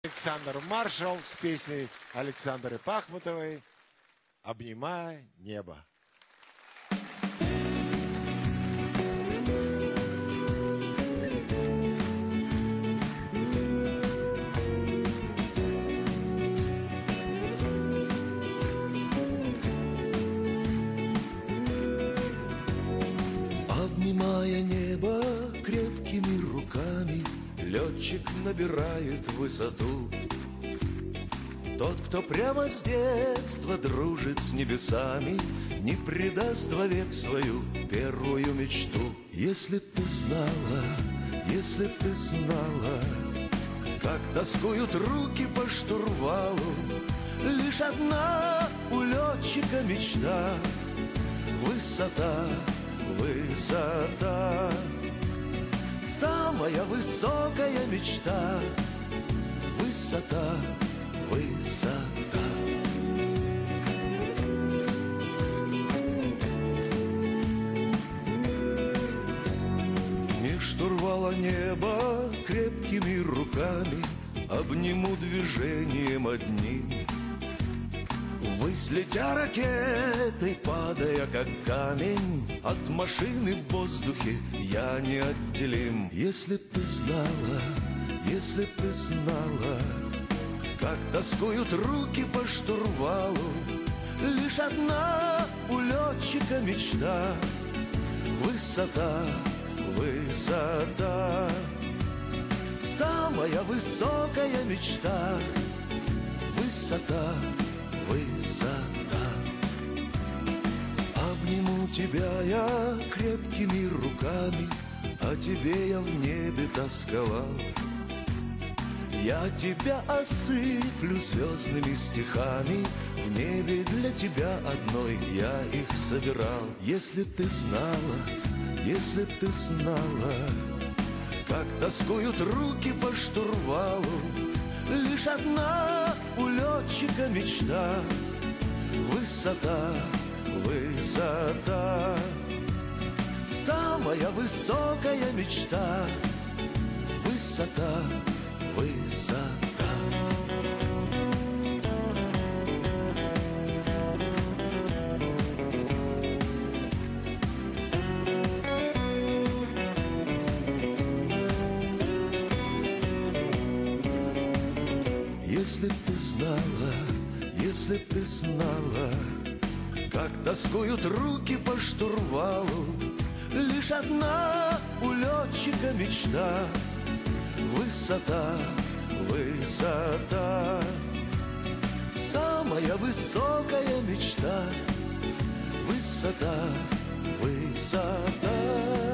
Александр Маршал с песней Александры Пахмутовой «Обнимая небо». Обнимая небо крепкими руками, летчик набирает высоту. Тот, кто прямо с детства дружит с небесами, не предаст вовек свою первую мечту. Если б ты знала, если б ты знала, как тоскуют руки по штурвалу, лишь одна у летчика мечта — высота, высота. Самая высокая мечта — высота, высота. Не штурвала неба крепкими руками, обниму движением одним. Ввысь летя ракетой, падая как камень, от машины в воздухе я неотделим. Если б ты знала, если б ты знала, как тоскуют руки по штурвалу, лишь одна у летчика мечта — высота, высота. Самая высокая мечта — высота, высота. Обниму тебя я крепкими руками, о тебе я в небе тосковал. Я тебя осыплю звездными стихами, в небе для тебя одной я их собирал. Если б ты знала, если б ты знала, как тоскуют руки по штурвалу, лишь одна у летчика мечта — высота, высота. Самая высокая мечта — высота, высота. Если б ты знала, если б ты знала, как тоскуют руки по штурвалу, лишь одна у летчика мечта — высота, высота. Самая высокая мечта — высота, высота.